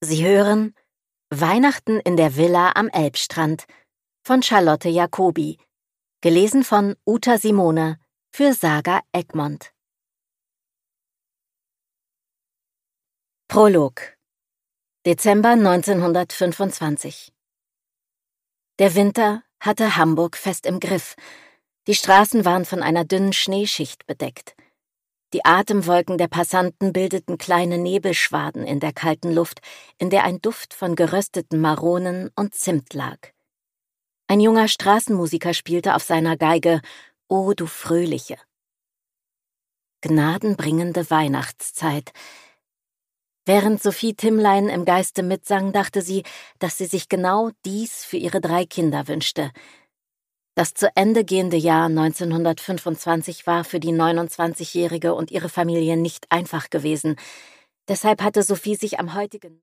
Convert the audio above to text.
Sie hören Weihnachten in der Villa am Elbstrand von Charlotte Jacobi, gelesen von Uta Simone für Saga Egmont. Prolog. Dezember 1925. Der Winter hatte Hamburg fest im Griff. Die Straßen waren von einer dünnen Schneeschicht bedeckt. Die Atemwolken der Passanten bildeten kleine Nebelschwaden in der kalten Luft, in der ein Duft von gerösteten Maronen und Zimt lag. Ein junger Straßenmusiker spielte auf seiner Geige »O du Fröhliche«. Gnadenbringende Weihnachtszeit. Während Sophie Timmlein im Geiste mitsang, dachte sie, dass sie sich genau dies für ihre 3 Kinder wünschte. Das zu Ende gehende Jahr 1925 war für die 29-Jährige und ihre Familie nicht einfach gewesen. Deshalb hatte Sophie sich am heutigen